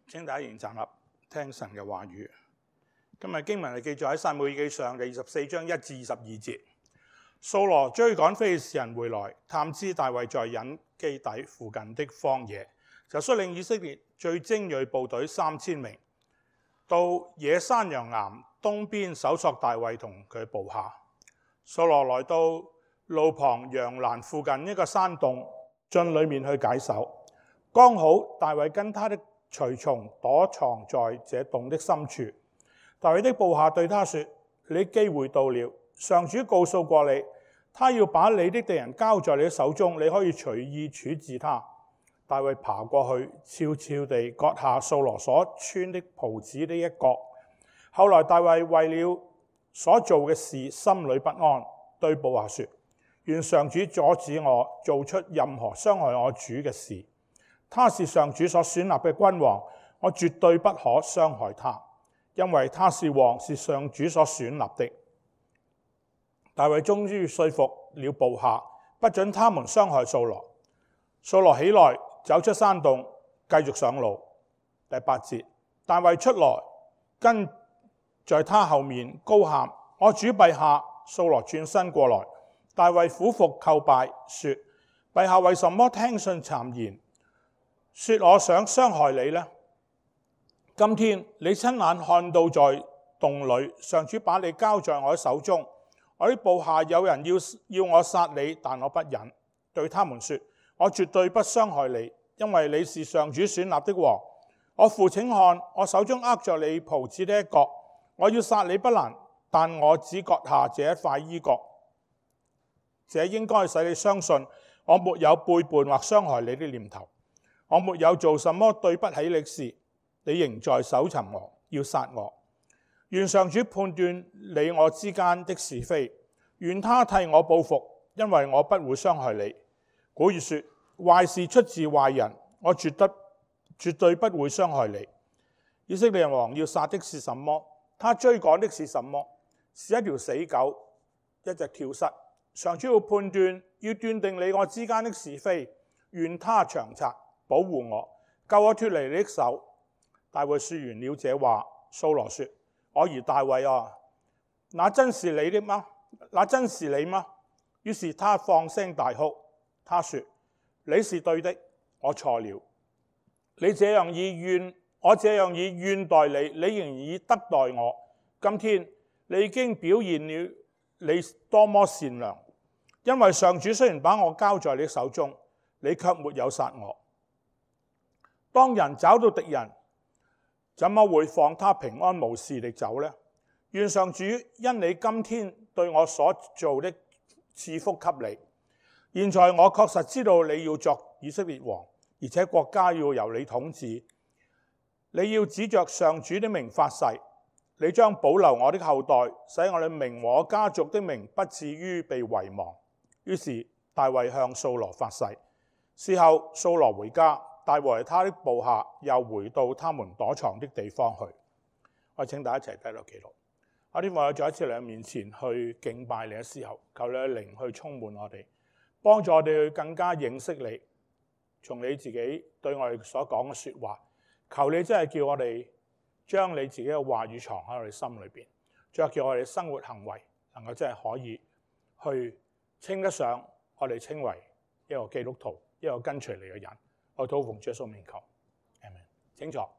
請大家仍站立，聽神嘅話語。今日經文係記載喺撒母耳記上第24章1至22節。掃羅追趕非利士人回來，探知大衛在隱基底附近的荒野，就率領以色列最精銳部隊3000名，到野山羊岩東邊搜索大衛同佢部下。掃羅來到路旁羊欄附近一個山洞，進裏面去解手。剛好大衛跟他的隨從躲藏在這洞的深處。大衛的部下對他說：你機會到了，上主告訴過你，他要把你的敵人交在你的手中，你可以隨意處置他。大衛爬過去，悄悄地割下掃羅所穿的袍子的一角。後來大衛為了所做嘅事心裏不安，對部下說：願上主阻止我做出任何傷害我主嘅事。他是上主所選立嘅君王，我絕對不可傷害他，因為他是王，是上主所選立的。大衛終於說服了部下，不准他們傷害掃羅。掃羅起來，走出山洞，繼續上路。第8節，大衛出來，跟在他後面高喊：我主陛下！掃羅轉身過來，大衛俯伏叩拜，說：陛下為什麼聽信讒言，說我想傷害你呢？今天你親眼看到在洞裏，上主把你交在我手中。我的部下有人要我殺你，但我不忍，對他們說：我絕對不傷害你，因為你是上主選立的王。我父請看，我手中握着你袍子的一角，我要殺你不難，但我只割下這一塊衣角。這應該使你相信我沒有背叛或傷害你的念頭。我沒有做什麼對不起你事，你仍在搜尋我，要殺我。願上主判斷你我之間的是非，願他替我報復，因為我不會傷害你。古語說：壞事出自壞人，我絕對不會傷害你。以色列王要殺的是什麼？他追趕的是什麼？是一條死狗，一隻跳蚤。上主要判斷，要斷定你我之間的是非，願他長策，保護我，救我脫離你的手。大衛說完了這話，掃羅說：我兒大衛啊，那真是你的嗎？那真是你嗎？於是他放聲大哭。他說：你是對的，我錯了。我這樣以怨待你，你仍以德待我。今天你已經表現了你多麼善良，因為上主雖然把我交在你手中，你卻沒有殺我。當人找到敵人，怎麼會放他平安無事地走呢？願上主因你今天對我所做的賜福給你。現在我確實知道你要作以色列王，而且國家要由你統治。你要指着上主的名發誓，你將保留我的後代，使我的名和我家族的名不至於被遺忘。於是大衛向掃羅發誓。事後掃羅回家，大衛和他的部下又回到他們躲藏的地方去。我請大家一齊低頭祈禱。我哋為咗再一次嚟到面前去敬拜你嘅時候，求你嘅靈去充滿我哋，幫助我哋去更加認識你，從你自己對我哋所講嘅說話。求你真係叫我哋將你自己嘅話語藏喺我哋心裏邊，再叫我哋生活行為能夠真係可以去稱得上我哋稱為一個基督徒，一個跟隨你嘅人。我禱奉主耶穌名求，阿們。請坐。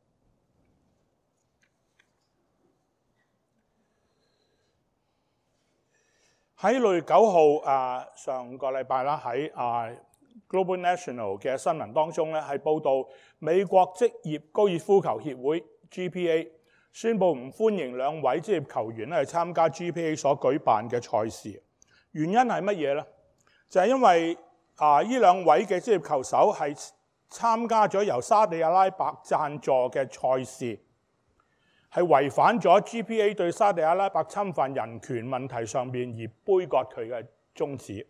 喺6月9號上個禮拜啦，喺Global National 嘅新聞當中咧，係報道美國職業高爾夫球協會 GPA 宣布唔歡迎2位職業球員咧去參加 GPA 所舉辦嘅賽事。原因係乜嘢呢？就係因為呢2位嘅職業球手係參加咗由沙地阿拉伯贊助嘅賽事，係違反咗 GPA 對沙地阿拉伯侵犯人權問題上面而杯葛佢嘅宗旨。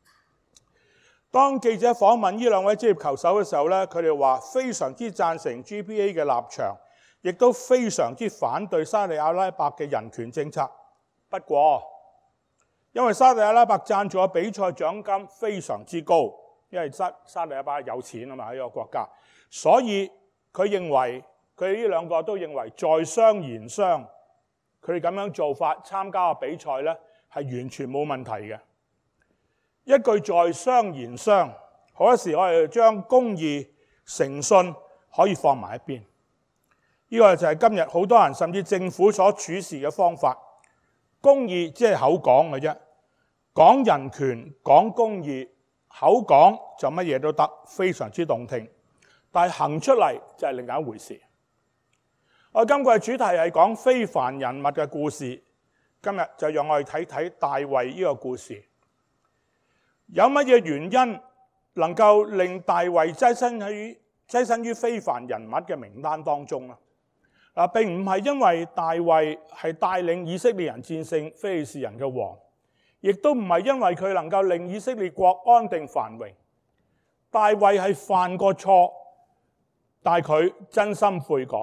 當記者訪問呢2位職業球手嘅時候咧，佢哋話非常之贊成 GPA 嘅立場，亦都非常之反對沙地阿拉伯嘅人權政策。不過，因為沙地阿拉伯贊助嘅比賽獎金非常之高，因為沙地阿拉伯有錢啊嘛，呢個國家，所以佢哋呢兩個都認為在商言商，佢哋咁樣做法參加個比賽呢係完全冇問題嘅。一句在商言商，好多時我哋將公義、誠信可以放埋一邊。呢個就係今日好多人甚至政府所處事嘅方法。公義只係口講嘅啫，講人權、講公義，口講就乜嘢都得，非常之動聽。但係行出嚟就係另一回事。我今季嘅主題係講非凡人物嘅故事，今日就讓我哋睇睇大衛呢個故事。有乜嘢原因能夠令大衛躋身於非凡人物嘅名單當中呢？並唔係因為大衛係帶領以色列人戰勝非利士人嘅王，亦都唔係因為佢能夠令以色列國安定繁榮。大衛係犯過錯，但係佢真心悔改。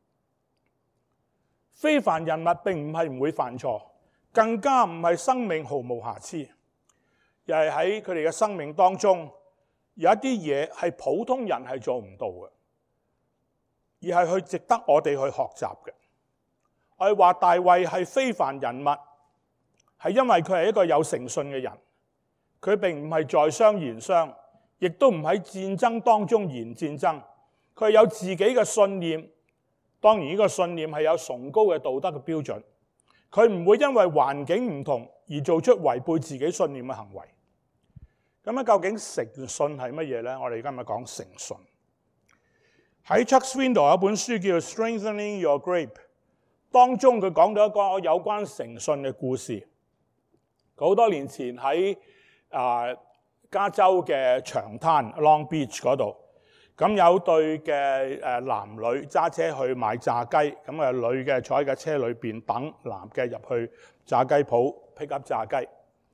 非凡人物並唔係唔會犯錯，更加唔係生命毫無瑕疵，又係喺佢哋嘅生命當中有一啲嘢係普通人係做唔到嘅，而係去值得我哋去學習嘅。我哋話大衛係非凡人物，係因為佢係一個有誠信嘅人，佢並唔係在商言商，亦都唔喺戰爭當中言戰爭，佢係有自己嘅信念。當然呢個信念係有崇高嘅道德嘅標準，佢唔會因為環境唔同而做出違背自己信念嘅行為。咁究竟誠信係乜嘢呢？我哋今日講誠信。喺 Chuck Swindoll 有一本書叫做 Strengthening Your Grip， 當中佢講到一個有關誠信嘅故事。好多年前喺加州嘅長灘 Long Beach 嗰度，咁有對嘅男女揸車去買炸雞，咁女嘅坐喺架車裏邊等，男嘅入去炸雞鋪 pick up 炸雞。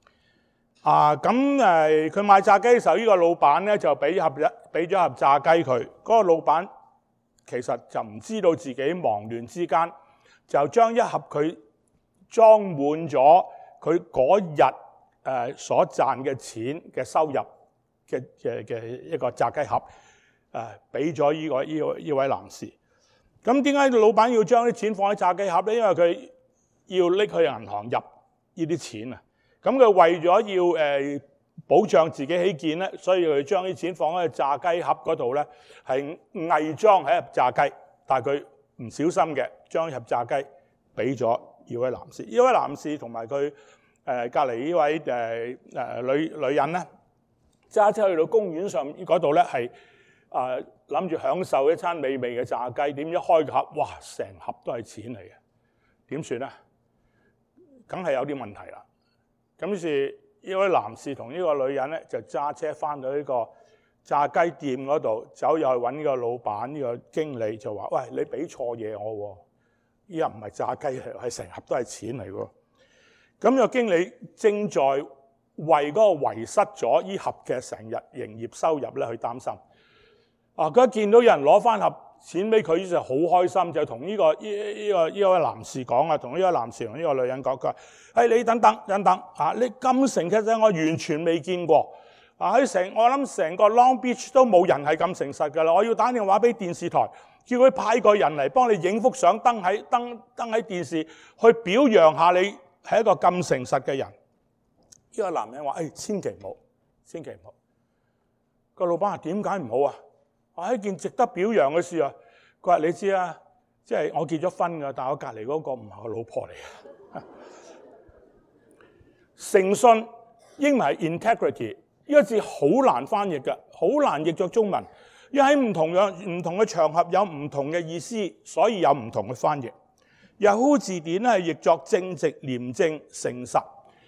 佢買炸雞嘅時候，呢個老闆咧就俾咗盒炸雞佢。嗰個老闆其實就唔知道自己忙亂之間，就將一盒佢裝滿咗佢嗰日所賺嘅錢嘅收入嘅一個炸雞盒。俾咗呢位男士。咁點解老闆要將啲錢放喺炸雞盒咧？因為佢要拎去銀行入呢啲錢啊。咁佢為咗要保障自己起見咧，所以佢將啲錢放喺炸雞盒嗰度咧，係偽裝喺盒炸雞，但係佢唔小心嘅將盒炸雞俾咗呢位男士。呢位男士同埋佢隔離呢位女人咧，揸車去到公園上嗰度咧係。諗住享受一餐美味嘅炸雞，點知開個盒，哇！成盒都係錢嚟嘅，點算咧？梗係有啲問題啦。咁於是呢位男士同呢個女人咧就揸車翻到呢個炸雞店嗰度，走入去揾呢個老闆，呢個經理就話：喂，你俾錯嘢我喎！呢盒唔係炸雞嚟，係成盒都係錢嚟喎。咁個經理正在為嗰個遺失咗呢盒嘅成日營業收入咧去擔心。佢一見到有人攞翻盒錢俾佢，於是好開心，就同呢位男士講啊，同呢位男士同呢個女人講，佢話：你等等，你咁誠實嘅我完全未見過。我諗成個 Long Beach 都冇人係咁誠實㗎啦。我要打電話俾電視台，叫佢派個人嚟幫你影幅相，登喺電視，去表揚下你係一個咁誠實嘅人。呢個男人話：千祈唔好，千祈唔好。個老闆話：點解唔好啊？係一件值得表揚嘅事啊！佢話：你知啊，即係我結咗婚㗎，但係我隔離嗰個唔係我老婆嚟嘅。誠信英文係 integrity， 呢個字好難翻譯嘅，好難譯作中文，因為喺唔同嘅場合有唔同嘅意思，所以有唔同嘅翻譯。Yahoo 字典咧係譯作正直、廉正、誠實。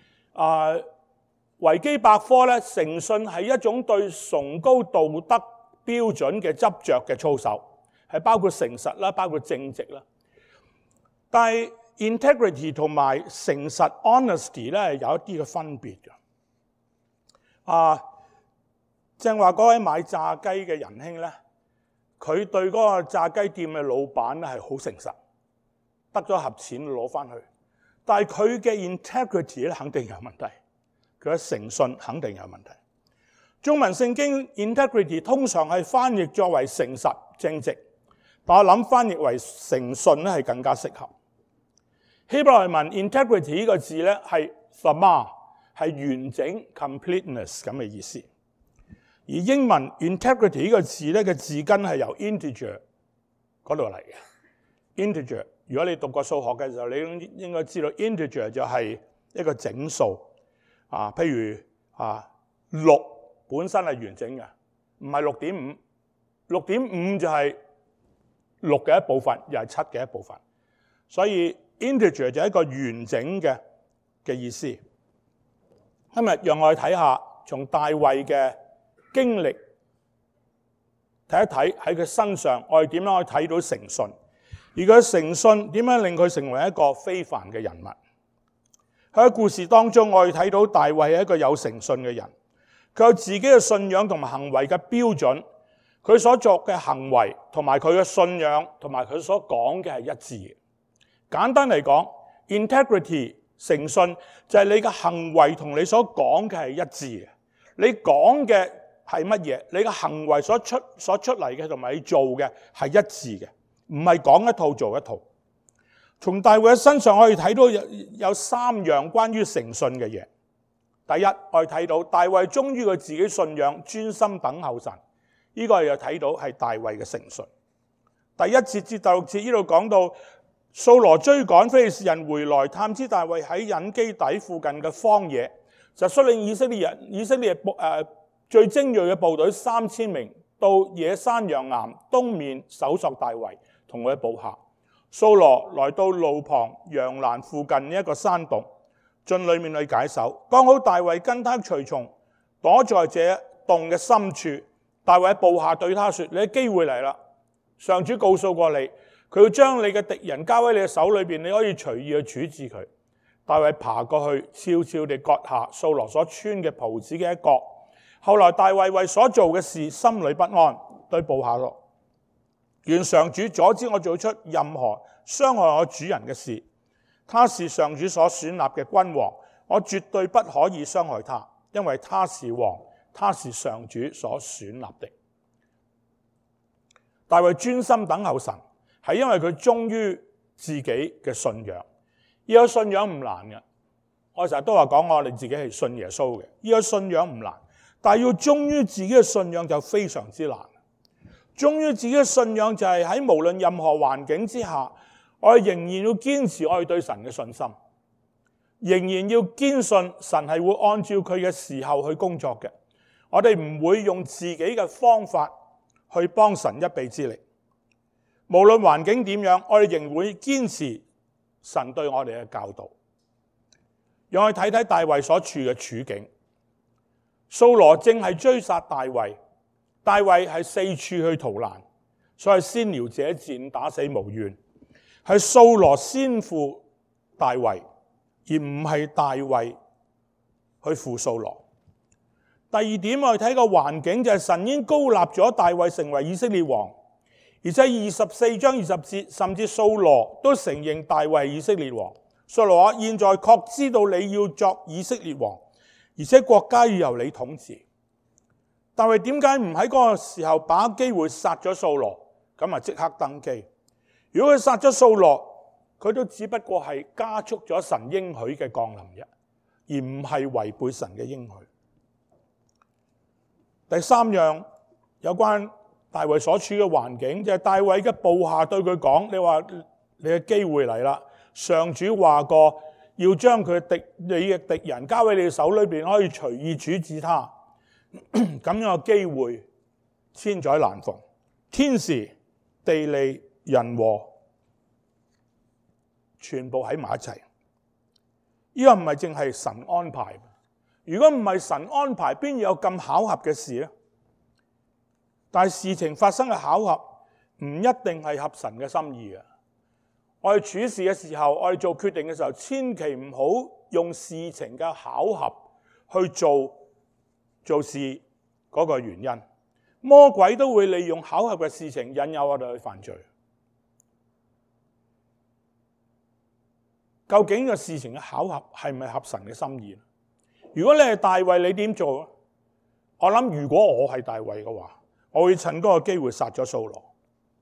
維基百科咧，誠信係一種對崇高道德標準嘅執着嘅操守，係包括誠實啦，包括正直啦。但係 integrity 同埋誠實 honesty 咧係有一啲嘅分別嘅。正話嗰位買炸雞嘅仁兄咧，佢對嗰個炸雞店嘅老闆咧係好誠實，得咗盒錢攞翻去。但係佢嘅 integrity 咧肯定有問題，佢嘅誠信肯定有問題。中文聖經 integrity 通常係翻譯作為誠實正直， 但我諗翻譯為誠信咧係更加適合。希伯來文 integrity 呢個字咧係 thamah， 係完整 completeness 咁嘅意思。而英文 integrity 呢個字咧嘅字根係由 integer 嗰度嚟嘅。integer 如果你讀過數學嘅時候，你應該知道 integer 就係一個整數啊。譬如6本身係完整嘅，唔係 6.5。6.5 就係6嘅一部分，又係7嘅一部分。所以 integer 就係一個完整嘅意思。今日讓我哋睇下從大衛嘅經歷睇一睇喺佢身上，我哋點樣可以睇到誠信，而佢嘅誠信點樣令佢成為一個非凡嘅人物。喺故事當中，我哋睇到大衛係一個有誠信嘅人，佢有自己嘅信仰同埋行為嘅標準，佢所作嘅行為同埋佢嘅信仰同埋佢所講嘅係一致嘅。簡單嚟講 ，integrity 誠信就係你嘅行為同你所講嘅係一致嘅。你講嘅係乜嘢？你嘅行為所出嚟嘅同埋你做嘅係一致嘅，唔係講一套做一套。從大衛嘅身上，我哋睇到有3樣關於誠信嘅嘢。第一，我哋睇到大衛忠於佢自己信仰，專心等候神。呢個又睇到係大衛嘅誠信。第1節至第6節呢度講到，掃羅追趕非利士人回來，探知大衛喺隱基底附近嘅荒野，就率領以色列最精銳嘅部隊3000名到野山羊岩東面搜索大衛同佢嘅部下。掃羅來到路旁羊欄附近一個山洞，進裏面去解手。剛好大衛跟他隨從，躲在這洞嘅深處。大衛部下對他說：你嘅機會嚟啦！上主告訴過你，佢要將你嘅敵人交喺你嘅手裏邊，你可以隨意去處置佢。大衛爬過去，悄悄地割下掃羅所穿嘅袍子嘅一角。後來大衛為所做嘅事心裏不安，對部下說：願上主阻止我做出任何傷害我主人嘅事。他是上主所選立嘅君王，我絕對不可以傷害他，因為他是王，他是上主所選立的。大衛專心等候神，係因為佢忠於自己嘅信仰。呢個信仰唔難嘅，我成日都話講我哋自己係信耶穌嘅。呢個信仰唔難，但係要忠於自己嘅信仰就非常之難。忠於自己嘅信仰就係喺無論任何環境之下，我哋仍然要堅持我哋對神嘅信心，仍然要堅信神係會按照佢嘅時候去工作嘅。我哋唔會用自己嘅方法去幫神一臂之力。無論環境點樣，我哋仍會堅持神對我哋嘅教導。讓我哋睇睇大衛所處嘅處境。掃羅正係追殺大衛，大衛係四處去逃難，所以先撩者賤，打死無怨。係掃羅先負大衛，而唔係大衛去負掃羅。第二點，我哋睇個環境就係神已經高立咗大衛成為以色列王，而且24章20節甚至掃羅都承認大衛係以色列王。掃羅話：現在確知道你要作以色列王，而且國家要由你統治。大衛點解唔喺嗰個時候把握機會殺咗掃羅，咁啊即刻登基？如果佢殺咗掃羅，佢都只不過係加速咗神應許嘅降臨啫，而唔係違背神嘅應許。第三樣有關大衛所處嘅環境，就係大衛嘅部下對佢講：你話你嘅機會嚟啦，上主話過要將你嘅敵人交喺你手裏邊，可以隨意處置他。咁樣嘅機會千載難逢，天時地利人和全部喺埋一齊。呢個唔係淨係神安排。如果唔係神安排，邊有咁巧合嘅事呢？但係事情發生嘅巧合唔一定係合神嘅心意嘅。我哋處事嘅時候，我哋做決定嘅時候，千祈唔好用事情嘅巧合去做事嗰個原因。魔鬼都會利用巧合嘅事情引誘我哋去犯罪。究竟個事情嘅巧合係咪合神嘅心意？如果你係大衛，你點做？我諗如果我係大衛嘅話，我會趁嗰個機會殺咗掃羅。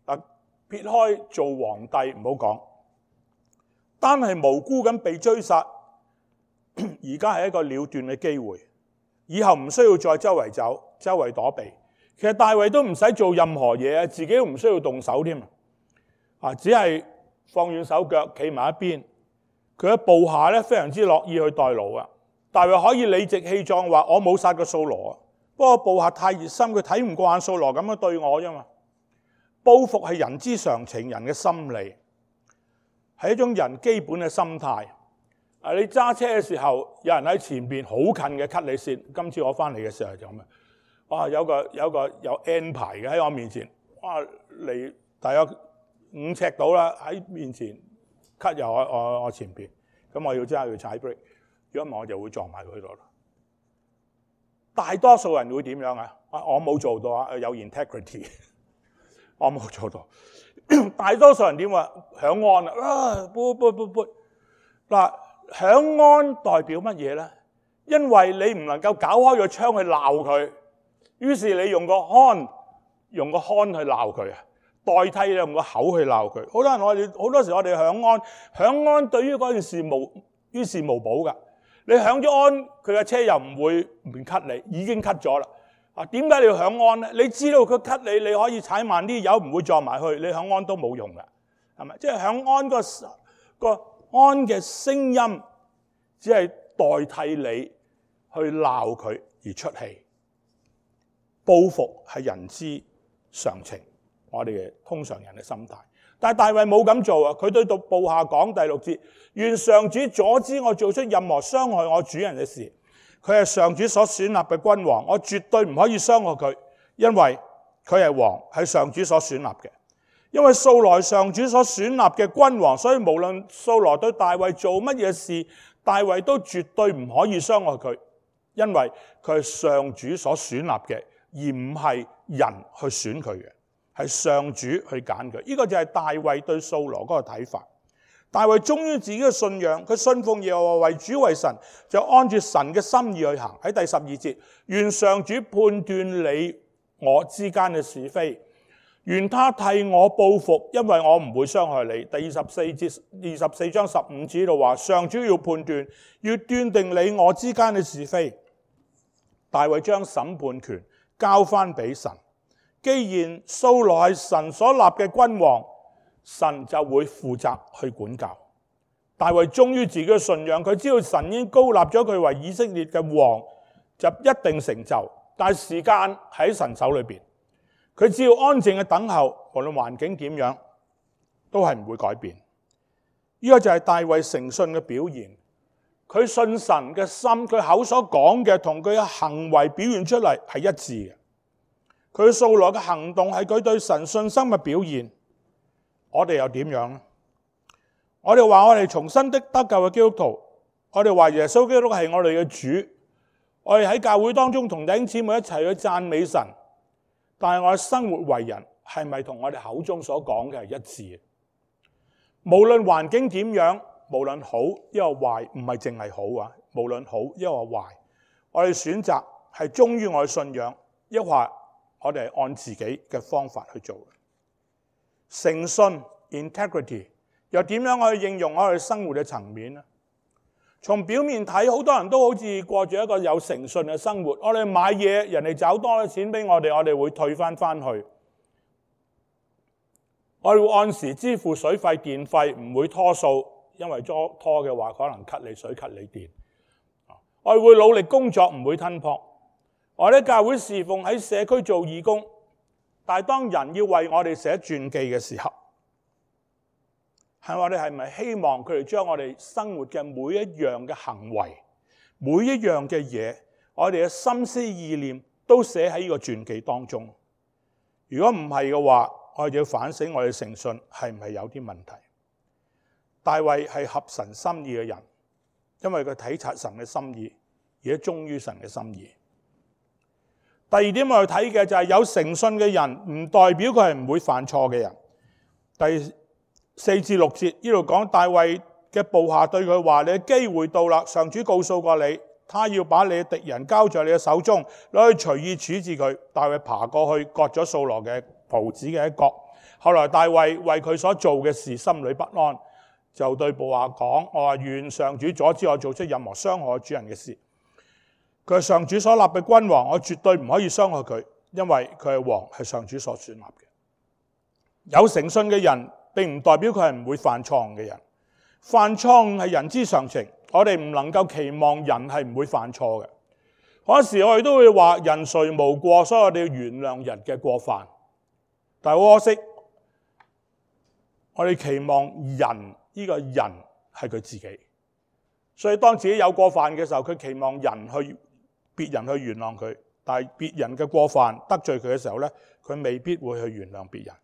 撇開做皇帝唔好講，單係無辜咁被追殺，而家係一個了斷嘅機會，以後唔需要再周圍走、周圍躲避。其實大衛都唔使做任何嘢，自己都唔需要動手添，只係放軟手腳，企埋一邊。佢嘅部下咧非常之樂意去代勞啊！大衛可以理直氣壯話：我冇殺過掃羅啊，不過部下太熱心，佢睇唔慣掃羅咁樣對我啫嘛。報復係人之常情，人嘅心理係一種人基本嘅心態。你揸車嘅時候，有人喺前邊好近嘅 cut 你線。今次我翻嚟嘅時候就咁啊！有 N 排嘅喺我面前，離大約5尺到啦，喺面前 cut 入我前邊，咁我要即刻要踩 brake， 如果唔係我就會撞埋佢度啦。大多數人會點樣啊？我冇做到啊，有 integrity。我冇做到，大多數人點話？響安啊！嗱，響安代表乜嘢咧？因為你唔能夠搞開個窗去鬧佢，於是你用個腔去鬧佢啊，代替你用個口去鬧佢。好多時我哋響安對於嗰件事於事無補噶。你響咗安，佢嘅車又唔會唔 cut 你，已經 cut 咗啦。點解你要響安咧？你知道佢 cut 你，你可以踩慢啲，油唔會撞埋去，你響安都冇用噶，係咪？即係響安個安嘅聲音，只係代替你去鬧佢而出氣。報復係人之常情，我哋嘅通常人嘅心態。但係大衛冇咁做啊！佢對部下講第6節：願上主阻止我做出任何傷害我主人嘅事。佢係上主所選立嘅君王，我絕對唔可以傷害佢，因為佢係王，係上主所選立嘅。因為掃羅係上主所選立嘅君王，所以無論掃羅對大衛做乜嘢事，大衛都絕對唔可以傷害佢，因為佢係上主所選立嘅，而唔係人去選佢嘅，係上主去揀佢。呢個就係大衛對掃羅嗰個睇法。大衛忠於自己嘅信仰，佢信奉耶和華為主為神，就按住神嘅心意去行。喺第12節，願上主判斷你我之間嘅是非，願他替我報復，因為我唔會傷害你。第24章15節度話，上主要判斷，要斷定你我之間嘅是非。大衛將審判權交翻俾神。既然掃羅係神所立嘅君王，神就會負責去管教。大衛忠於自己嘅信仰，佢知道神已經高立咗佢為以色列嘅王，就一定成就。但係時間喺神手裏邊，佢只要安靜嘅等候，無論環境點樣，都係唔會改變。呢個就係大衛誠信嘅表現。佢信神嘅心，佢口所講嘅同佢嘅行為表現出嚟係一致嘅。佢掃羅嘅行動係佢對神信心嘅表現。我哋又點樣呢？我哋話我哋重生的得救嘅基督徒，我哋話耶穌基督係我哋嘅主，我哋喺教會當中同弟兄姊妹一齊去讚美神，但係我哋生活為人係咪同我哋口中所講嘅係一致嘅？無論環境點樣，無論好抑或壞，唔係淨係好啊，無論好抑或壞，我哋選擇係忠於我嘅信仰，抑或我哋係按自己嘅方法去做。誠信 integrity 又點樣去應用我哋生活嘅層面呢？從表面睇，好多人都好似過住一個有誠信嘅生活。我哋買嘢，人哋找多咗錢俾我哋會退翻去。我哋會按時支付水費、電費，唔會拖數，因為拖嘅話可能 cut 你水、cut 你電。我哋會努力工作，唔會吞撲。我哋喺教會侍奉，喺社區做義工。但係當人要為我哋寫傳記嘅時候，我哋係咪希望佢哋將我哋生活嘅每一樣嘅行為、每一樣嘅嘢，我哋嘅心思意念都寫喺呢個傳記當中？如果唔係嘅話，我哋就要反省我哋誠信係唔係有啲問題。大衛係合神心意嘅人，因為佢體察神嘅心意，而且忠於神嘅心意。第二點我哋睇嘅就係有誠信嘅人，唔代表佢係唔會犯錯嘅人。第4至6節呢度講，大衛嘅部下對佢話：你嘅機會到啦，上主告訴過你，他要把你嘅敵人交在你嘅手中，你可以隨意處置佢。大衛爬過去割咗掃羅嘅袍子嘅一角， 後來大衛為佢所做嘅事心裏不安，就對部下講：我話願上主阻止我做出任何傷害主人嘅事。佢係上主所立嘅君王，我絕對唔可以傷害佢，因為佢係王，係上主所選立嘅。有誠信嘅人並唔代表佢係唔會犯錯誤嘅人，犯錯誤係人之常情，我哋唔能夠期望人係唔會犯錯嘅。嗰時我哋都會話人誰無過，所以我哋要原諒人嘅過犯。但係好可惜，我哋期望人呢個人係佢自己，所以當自己有過犯嘅時候，佢期望別人去原諒佢，但係別人嘅過犯得罪佢嘅時候咧，佢未必會去原諒別人。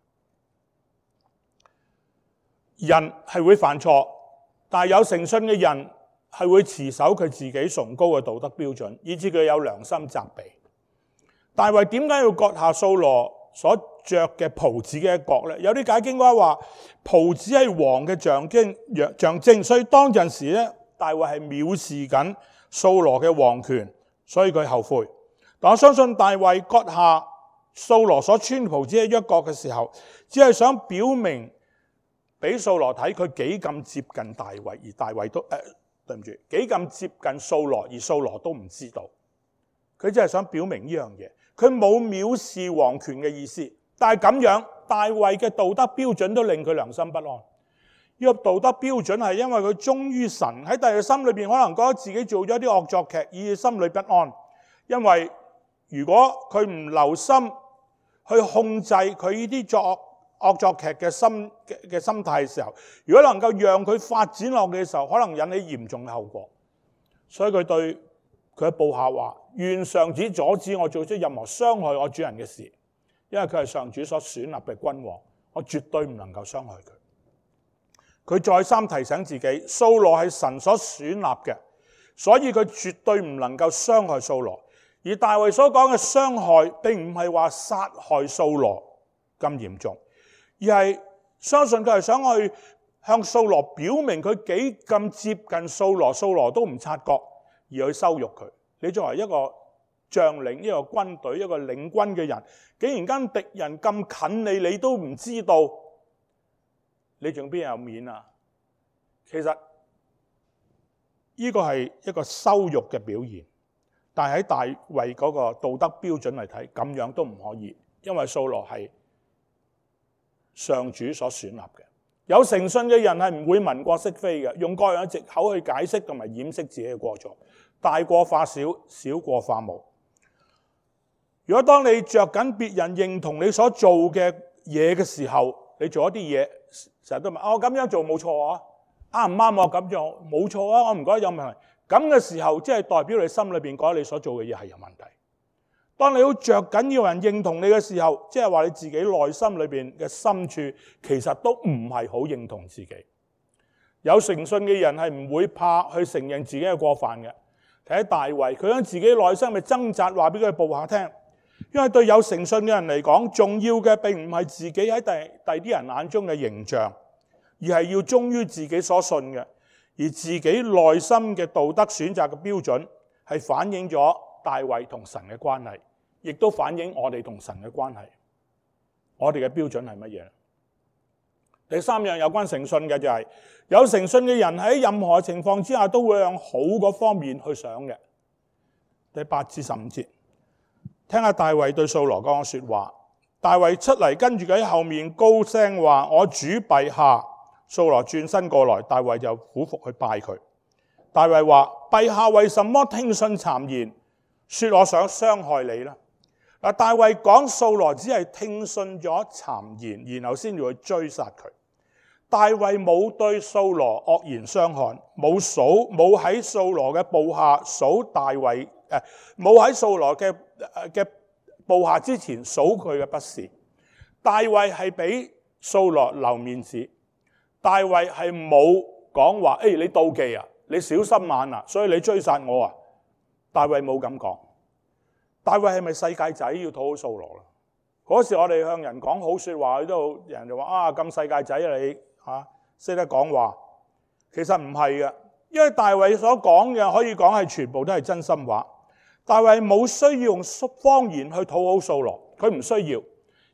人係會犯錯，但係有誠信嘅人係會持守佢自己崇高嘅道德標準，以致佢有良心責備。大衛點解要割下掃羅所着嘅袍子嘅一角咧？有啲解經家話袍子係王嘅象徵，所以當陣時咧，大衛係藐視緊掃羅嘅王權，所以佢後悔。但我相信大衛割下掃羅所穿袍子嘅一角嘅時候，只係想表明俾掃羅睇佢幾咁接近大衛，而大衛都幾咁接近掃羅，而掃羅都唔知道。佢只係想表明呢樣嘢，佢冇藐視王權嘅意思。但係咁樣，大衛嘅道德標準都令佢良心不安。呢個道德標準係因為佢忠於神，喺大衛心裏邊可能覺得自己做咗啲惡作劇，以致心裏不安。因為如果佢唔留心去控制佢呢啲惡作劇嘅心態嘅時候，如果能夠讓佢發展落去嘅時候，可能引起嚴重嘅後果。所以佢對佢嘅部下話：願上主阻止我做出任何傷害我主人嘅事，因為佢係上主所選立嘅君王，我絕對唔能夠傷害佢。佢再三提醒自己，掃羅係神所選立嘅，所以佢絕對唔能夠傷害掃羅。而大衛所講嘅傷害並唔係話殺害掃羅咁嚴重，而係相信佢係想去向掃羅表明佢幾咁接近掃羅，掃羅都唔察覺，而去羞辱佢。你作為一個將領、一個軍隊、一個領軍嘅人，竟然跟敵人咁近你都唔知道，你仲邊有面啊？其實呢個係一個羞辱嘅表現，但係喺大衛嗰個道德標準嚟睇，咁樣都唔可以，因為掃羅係上主所選立嘅。有誠信嘅人係唔會文過飾非嘅，用各樣嘅藉口去解釋同埋掩飾自己嘅過錯，大過化小，小過化無。如果當你着緊別人認同你所做嘅嘢嘅時候，你做一啲嘢，成日都問我咁樣做冇錯啊，啱唔啱我咁做冇錯啊，我唔覺得有問題。咁嘅時候，即係代表你心裏邊覺得你所做嘅嘢係有問題。當你好着緊要人認同你嘅時候，即係話你自己內心裏邊嘅深處其實都唔係好認同自己。有誠信嘅人係唔會怕去承認自己嘅過犯嘅。睇大衛，佢將自己內心嘅掙扎話俾佢部下聽。因為對有誠信嘅人嚟講，重要嘅並唔係自己喺第啲人眼中嘅形象，而係要忠於自己所信嘅。而自己內心嘅道德選擇嘅標準係反映咗大衛同神嘅關係，亦都反映我哋同神嘅關係。我哋嘅標準係乜嘢？第三樣有關誠信嘅就係，有誠信嘅人喺任何情況之下都會向好嗰方面去想嘅。第8至15節，聽下大衛對掃羅講嘅說話。大衛出嚟，跟住佢喺後面高聲話：我主陛下。掃羅轉身過來，大衛就俯伏去拜佢。大衛話：陛下為什麼聽信讒言，說我想傷害你呢？嗱，大衛講掃羅只係聽信咗讒言，然後先至去追殺佢。大衛冇對掃羅惡言相向，冇喺掃羅嘅部下數大衛，冇喺掃羅嘅部下之前數佢嘅不是。大衛係俾掃羅留面子。大衛係冇講話，你妒忌啊，你小心眼啊，所以你追殺我啊。大衛冇咁講。大衛係咪世界仔要討好掃羅啦？嗰時我哋向人講好說話，人就話咁世界仔啊你識得講話。其實唔係嘅，因為大衛所講嘅可以講係全部都係真心話。大衛冇需要用謊言去討好掃羅，佢唔需要，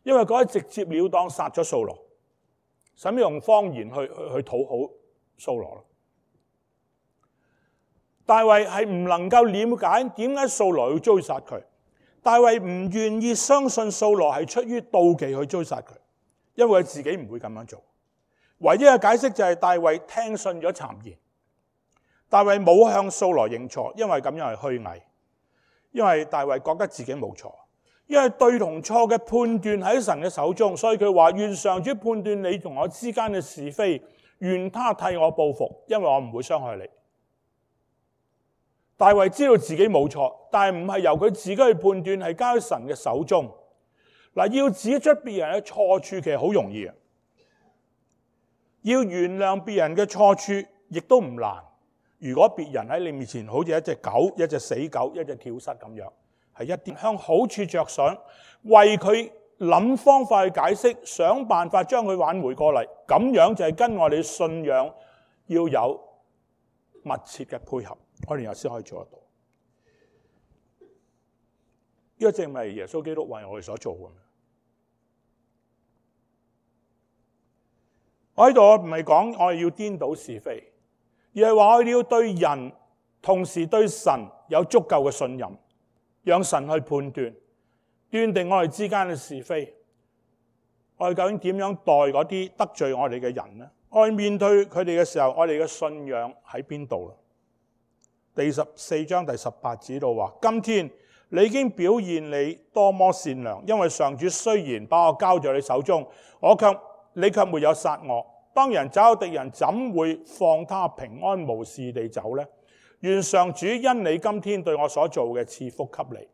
因為嗰啲直接了當殺咗掃羅，使乜用謊言去討好掃羅？大衛係唔能夠了解點解掃羅要追殺佢。大衛唔願意相信掃羅係出於妒忌去追殺佢，因為佢自己唔會咁樣做。唯一嘅解釋就係大衛聽信咗讒言。大衛冇向掃羅認錯，因為咁樣係虛偽。因為大衛覺得自己冇錯，因為對同錯嘅判斷喺神嘅手中，所以佢話願上主判斷你同我之間嘅是非，願他替我報復，因為我唔會傷害你。大衛知道自己冇錯，但係唔係由佢自己去判斷，係交喺神嘅手中。嗱，要指出別人嘅錯處其實好容易，要原諒別人嘅錯處亦都唔難。如果別人喺你面前好似一隻狗、一隻死狗、一隻跳蚤咁樣，係一啲向好處着想，為佢諗方法去解釋，想辦法將佢挽回過嚟，咁樣就係跟我哋信仰要有密切嘅配合，我哋又先可以做得到。呢個正係耶穌基督為我哋所做嘅。我喺度唔係講我哋要顛倒是非，而係話我哋要對人，同時對神有足夠嘅信任，讓神去判斷，斷定我哋之間嘅是非。我哋究竟點樣待嗰啲得罪我哋嘅人呢？我哋面對佢哋嘅時候，我哋嘅信仰喺邊度啦？第14章第18節度話：今天你已經表現你多麼善良，因為上主雖然把我交在你手中，你卻沒有殺我。當人找到敵人，怎會放他平安無事地走呢？願上主因你今天對我所做嘅賜福給你。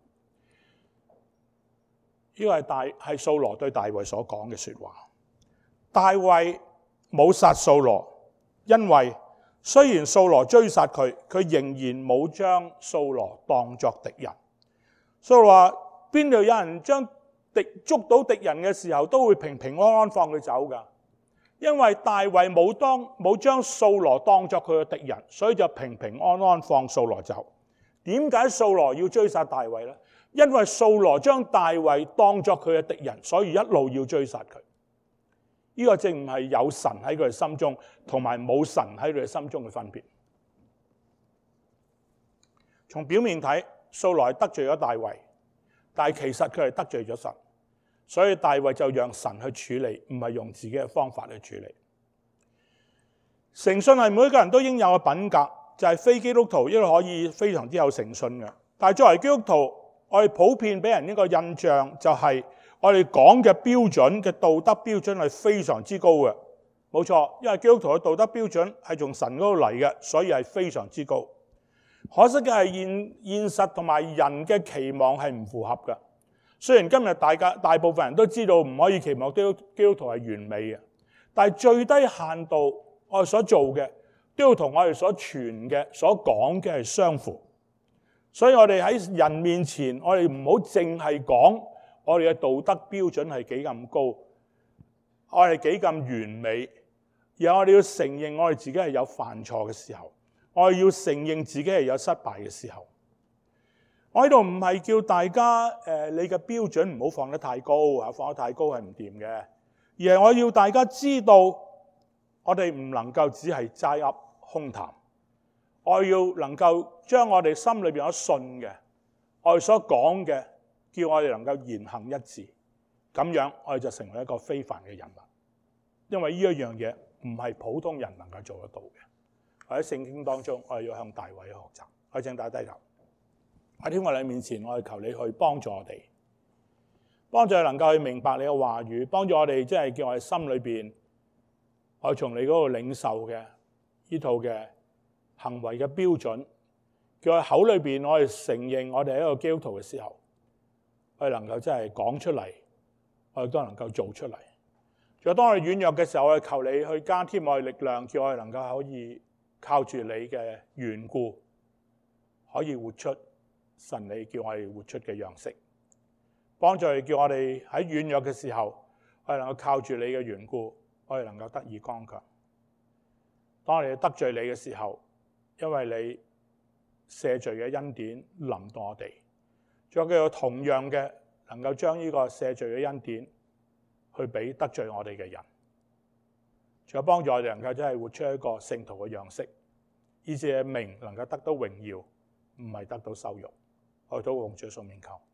呢個係掃羅對大衛所講嘅說話。大衛冇殺掃羅，因為雖然掃羅追殺佢，佢仍然冇將掃羅當作敵人。掃羅話：邊度有人捉到敵人嘅時候，都會平平安安放佢走㗎。因為大衛冇將掃羅當作佢嘅敵人，所以就平平安安放掃羅走。點解掃羅要追殺大衛呢？因為掃羅將大衛當作佢嘅敵人，所以一路要追殺佢。呢個正唔係有神喺佢哋心中，同埋冇神喺佢哋心中嘅分別。從表面睇，掃羅係得罪咗大衛，但係其實佢係得罪咗神，所以大衛就讓神去處理，唔係用自己嘅方法去處理。誠信係每一個人都應有嘅品格，就係非基督徒亦都可以非常之有誠信嘅。但係作為基督徒，我哋普遍俾人一個印象就係我哋講嘅標準嘅道德標準係非常之高嘅。冇錯，因為基督徒嘅道德標準係從神嗰度嚟嘅，所以係非常之高。可惜嘅係現實同埋人嘅期望係唔符合嘅。雖然今日大部分人都知道唔可以期望基督徒係完美嘅，但係最低限度我哋所做嘅都要同我哋所傳嘅、所講嘅係相符。所以我哋喺人面前，我哋唔好淨係講我哋嘅道德標準係幾咁高，我哋幾咁完美，而我哋要承認我哋自己係有犯錯嘅時候，我哋要承認自己係有失敗嘅時候。我喺度唔係叫大家你嘅標準唔好放得太高啊，放得太高係唔掂嘅，而係我要大家知道，我哋唔能夠只係齋噏空談。我要能夠將我哋心裏邊有信嘅，我哋所講嘅，叫我哋能夠言行一致，咁樣我哋就成為一個非凡嘅人物。因為呢一樣嘢唔係普通人能夠做得到嘅。喺聖經當中，我哋要向大衛學習。我請大家低頭。喺天父你面前，我哋求你去幫助我哋，幫助我哋能夠去明白你嘅話語，幫助我哋即係叫我哋心裏邊，我哋從你嗰度領受嘅呢套嘅行為嘅標準，叫我口裏邊我哋承認我哋係一個基督徒嘅時候，我哋能夠真係講出嚟，我哋都能夠做出嚟。仲有當我哋軟弱嘅時候，我哋求你去加添我哋力量，叫我哋能夠可以靠住你嘅緣故，可以活出神你叫我哋活出嘅樣式。幫助叫我哋喺軟弱嘅時候，我哋能夠靠住你嘅緣故，我哋能夠得以剛強。當我哋得罪你嘅時候，因為你赦罪嘅恩典臨到我哋，仲有同樣嘅能夠將呢個赦罪嘅恩典去俾得罪我哋嘅人，仲有幫助我哋能夠真係活出一個聖徒嘅樣式，以致名能夠得到榮耀，唔係得到羞辱。我哋禱告，奉主聖名求。